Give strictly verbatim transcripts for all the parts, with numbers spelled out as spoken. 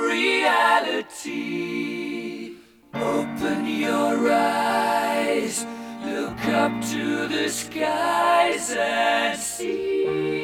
reality. Open your eyes, look up to the skies and see.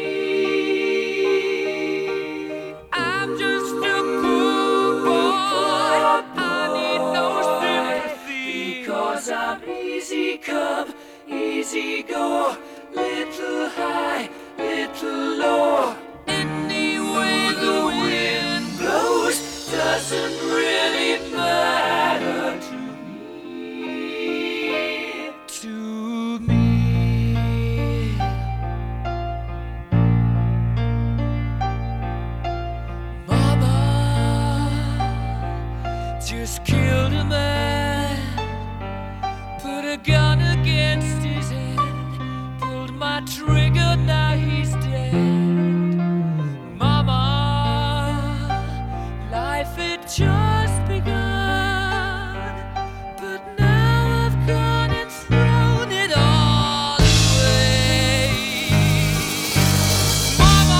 I'm just a poor boy, I need no sympathy, because I'm easy come, easy go, little high, little low. Any way the wind blows doesn't really matter to me, to me. Mama just killed a man, put a gun against his head, pulled my trigger, now he's dead. Mama, life had just begun, but now I've gone and thrown it all away. Mama,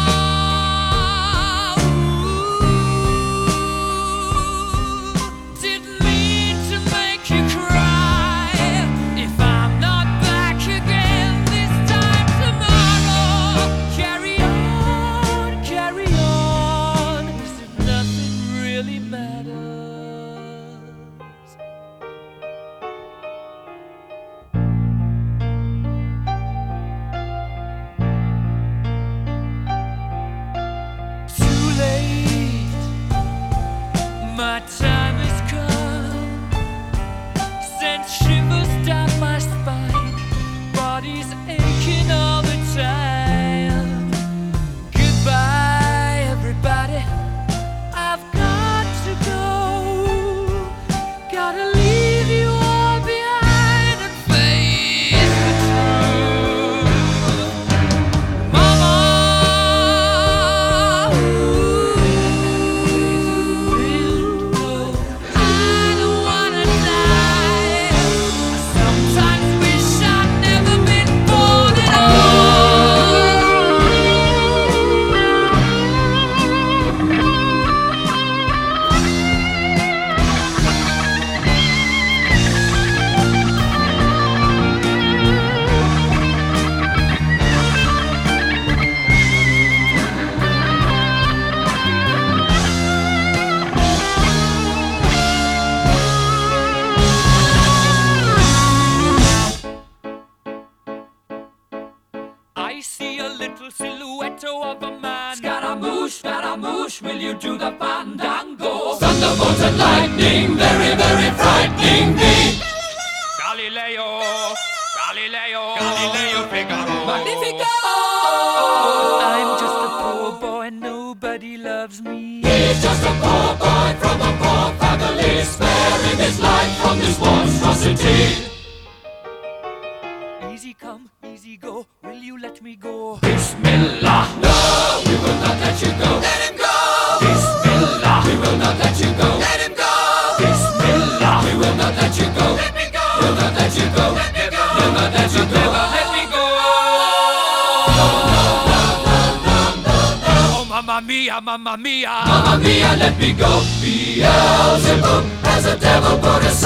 ooh, didn't mean to make you cry. If I'm not back again this time tomorrow, carry on, carry on, as if nothing really matters. Too late, my time has come, sent shivers down my spine, body's aching all the time. Goodbye, everybody, I've got to go, gotta leave you all behind and face the truth. Mama, ooh, I don't wanna die. I sometimes wish I'd never been born at I see a little silhouette of a man. Scaramouche, Scaramouche, will you do the fandango? Thunderbolts and lightning, very, very frightening me. Galileo, Galileo, Galileo Figaro. Magnifico! I'm just a poor boy, nobody loves me. He's just a poor boy from a poor family, sparing his life from this monstrosity. Easy come, easy go, will you let me go? Bismillah, no, we will not let you go. Let him go! Bismillah, we will not let you go. Let him go! Bismillah, we will not let you go. Let me go! We'll not let you go. Let me go! We'll not let you go. Never let me go! No, no, no, no, no, no, no. Oh, mamma mia, mamma mia. Mamma mia, let me go. Beelzebub has a devil put a